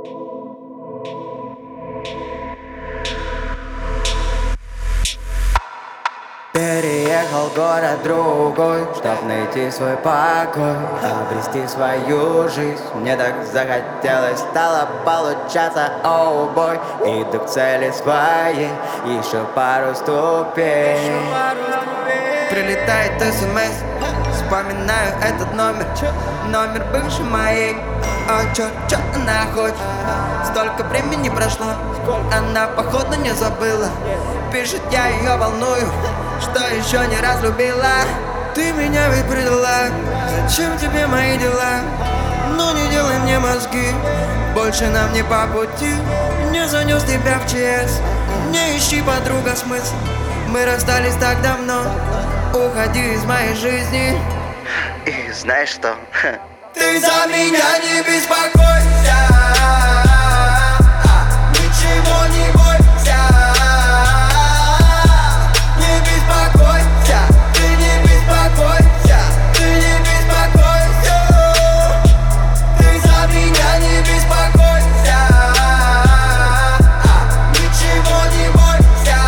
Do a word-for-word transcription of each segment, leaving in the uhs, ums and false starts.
Переехал в город другой, чтоб найти свой покой, обрести свою жизнь. Мне так захотелось, стало получаться, оу бой. Иду к цели своей, еще пару ступеней. Прилетает смс, вспоминаю этот номер, номер бывшей моей. А чё, чё она хочет? Столько времени прошло, она походу не забыла. Пишет, я ее волную, что еще не разлюбила. Ты меня ведь предала, зачем тебе мои дела? Ну не делай мне мозги, больше нам не по пути. Не занес тебя в ЧС, не ищи, подруга, смысл. Мы расстались так давно, уходи из моей жизни. И знаешь что? Ты за меня не беспокойся, ничего не бойся. Не беспокойся, ты не беспокойся, ты не беспокойся. Ты за меня не беспокойся, ничего не бойся.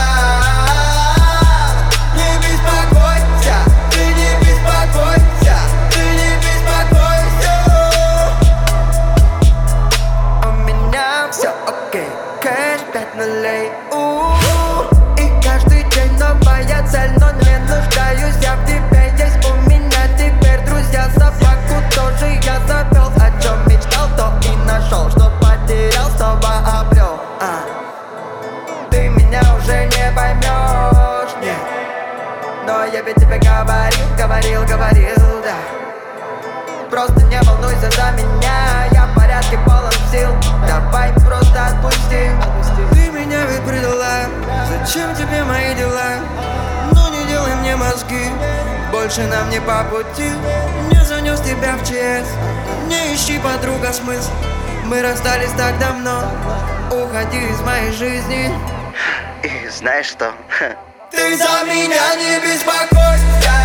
Не беспокойся, ты не беспокойся, ты не беспокойся. У меня все окей, кэш пять нулей. И каждый день новая цель, но не нуждаюсь я в тебе. Есть у меня теперь друзья, собаку тоже я завел. О чем мечтал, то и нашел, что потерял, снова обрел. а. Ты меня уже не поймешь, нет. Но я ведь тебе говорил, говорил, говорил, да. Просто не волнуйся за меня, я в порядке, полон сил. Давай просто отпусти. Ты меня ведь предала, зачем тебе мои дела? Ну не делай мне мозги, больше нам не по пути. Не занес тебя в ЧС, не ищи, подруга, смысл. Мы расстались так давно, уходи из моей жизни. И знаешь что? Ты за меня не беспокойся.